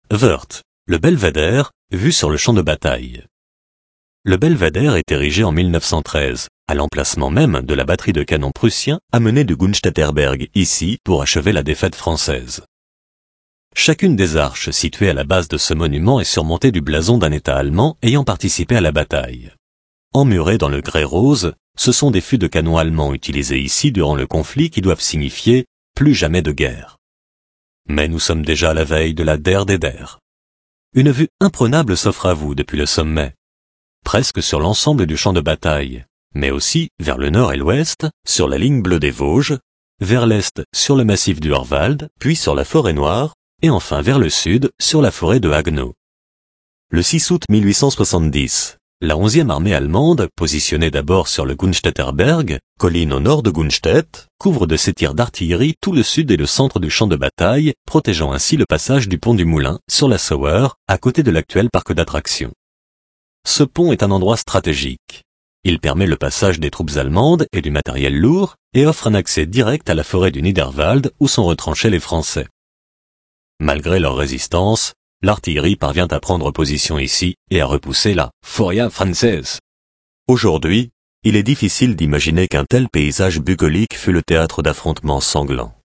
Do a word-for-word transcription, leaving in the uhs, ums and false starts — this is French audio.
Wörth, le belvédère, vu sur le champ de bataille. Le belvédère est érigé en mille neuf cent treize, à l'emplacement même de la batterie de canons prussiens amenée de Gunstedter Berg, ici pour achever la défaite française. Chacune des arches situées à la base de ce monument est surmontée du blason d'un État allemand ayant participé à la bataille. Emmurés dans le grès rose, ce sont des fûts de canons allemands utilisés ici durant le conflit qui doivent signifier « plus jamais de guerre ». Mais nous sommes déjà à la veille de la Der des Der. Une vue imprenable s'offre à vous depuis le sommet, presque sur l'ensemble du champ de bataille, mais aussi vers le nord et l'ouest, sur la ligne bleue des Vosges, vers l'est sur le massif du Horwald, puis sur la forêt noire, et enfin vers le sud sur la forêt de Haguenau. Le six août mille huit cent soixante-dix, la onzième armée allemande, positionnée d'abord sur le Gunstedter Berg, colline au nord de Gunstedt, couvre de ses tirs d'artillerie tout le sud et le centre du champ de bataille, protégeant ainsi le passage du pont du Moulin sur la Sauer, à côté de l'actuel parc d'attractions. Ce pont est un endroit stratégique. Il permet le passage des troupes allemandes et du matériel lourd et offre un accès direct à la forêt du Niederwald où sont retranchés les Français. Malgré leur résistance, l'artillerie parvient à prendre position ici et à repousser la Feuerwehr française. Aujourd'hui, il est difficile d'imaginer qu'un tel paysage bucolique fut le théâtre d'affrontements sanglants.